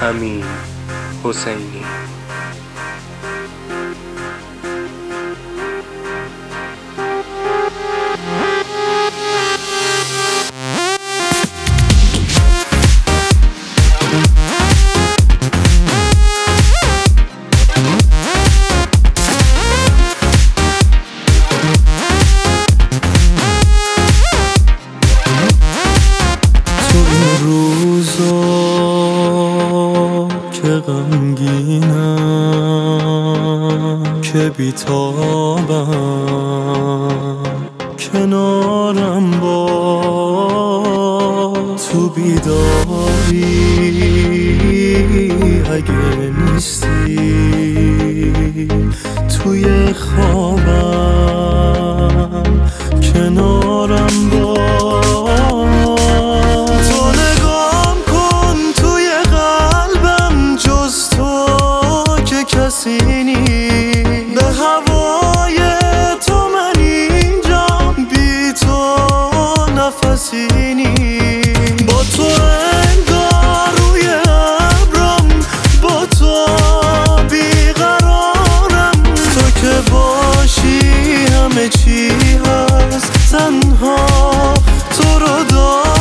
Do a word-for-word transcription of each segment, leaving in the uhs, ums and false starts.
امین حسینی. که غمگینم، که بیتابم، کنارم با تو بیداری اگه نیستی، توی خوابم کنارم با به هوای تو من اینجام، بی تو نفسی نی. با تو انگار روی ابرم، با تو بیقرارم. تو که باشی همه چی هست، تنها تو رو دارم.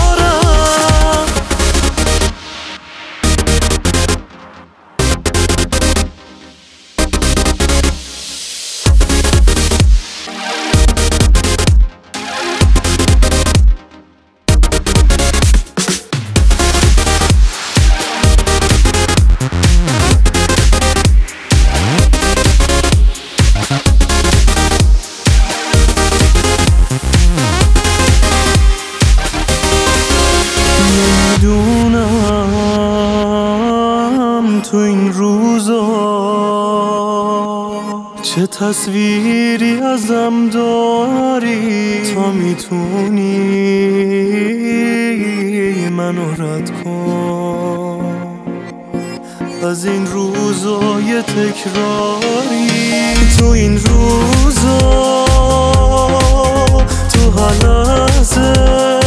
نمیدونم تو این روزا چه تصویری ازم داری، تا میتونی منو رد کن از این روزای تکراری. تو این روزا تو هر لحظه